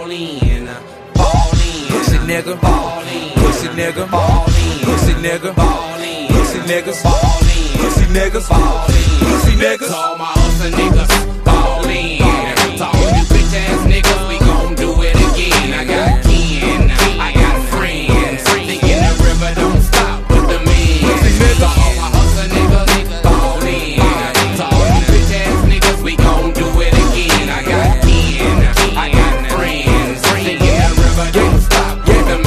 ball in, ball in. Pussy nigga, ball in. pussy nigga, ball in. pussy nigga, ball in. pussy niggas, ball in. pussy niggas, ball in. pussy niggas. To all my hustle niggas, ball in. To all you bitch ass niggas, we gon' do it again. I got kin, I got friends. Thinking the river don't stop with the men. To all my hustle niggas, ball in. To all you bitch ass niggas, we gon' do it again. I got kin, I got friends. Thinking the river don't stop with the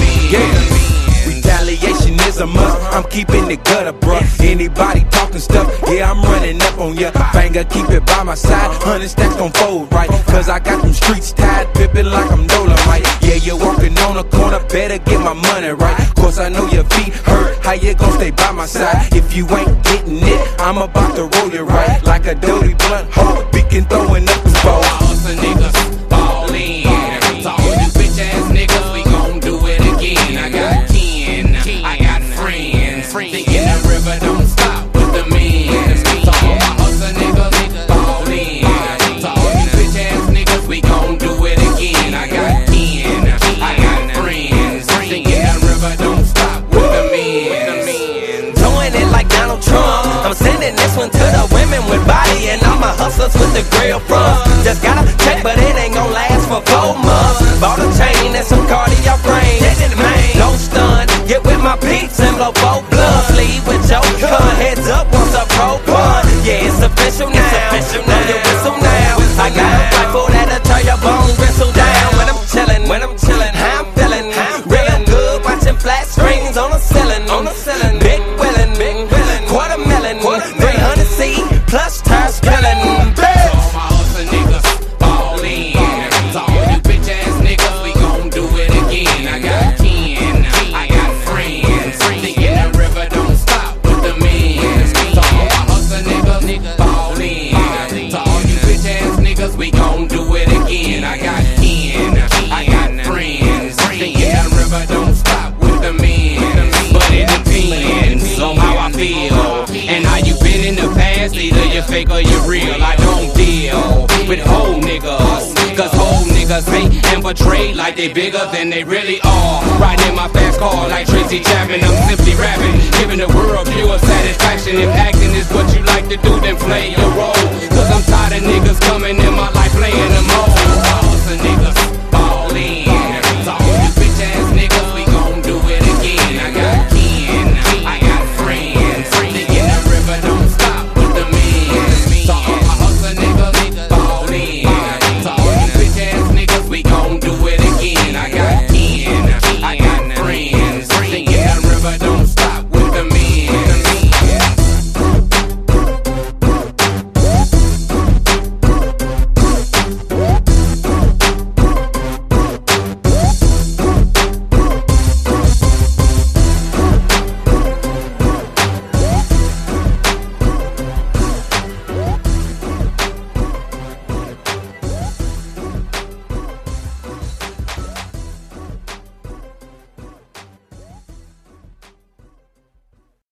men. Retaliation is a must. I'm keeping it gutter, bruh. Anybody talking stuff, yeah, I'm running up on ya. Banger, keep it by my side. 100 stacks gon' fold right. Cause I got them streets tied, pippin' like I'm Dolomite. Yeah, you're walking on the corner, better get my money right. Course I know your feet hurt, how you gon' stay by my side? If you ain't getting it, I'm about to roll it right. Like a dirty blunt hoe, beacon throwing up the ball. Hustle niggas, ball in. To all you bitch ass niggas, we gon' do it again. I got kin, I got friends. Thinking the river don't stop with the men. To all my hustle niggas, ball in. To all you bitch ass niggas, we gon' do it again. I got kin, I got friends. Thinking the river don't stop with the men. Doing it like Donald Trump. I'm sending this one to the women with body and all my hustlers with the grill front. Just got a check, but it ain't gon' last for 4 months. Bought a chain and some cardio brain. Don't stun, get with my peeps and blow 4 blunts. Lead with your gun, heads up once a pro pun. Yeah, it's official now. Know your whistle now. I got a rifle that'll turn your bones bristle down. When I'm chillin', how I'm feelin'. Real good, watching flat screens on the ceiling. Big willin', quarter million, 300C plus tire spillin'. To all my hustle niggas, ball in. To all you bitch ass niggas, we gon' do it again. I got kin, I got friends. Thinking the river don't stop with the men. To all my hustle niggas, ball in. To all you bitch ass niggas, we gon' do it again. I got kin, I got friends. Thinking the river don't stop with the men. But it depends on how I feel and how you been in the past. Either you're fake or you're real. I don't deal with whole niggas, cause whole niggas hate and portray like they bigger than they really are. Riding in my fast car like Tracy Chapman, I'm simply rapping, giving the world pure satisfaction. If acting is what you like to do, then play your role. Cause I'm tired of niggas coming in my life playing the role.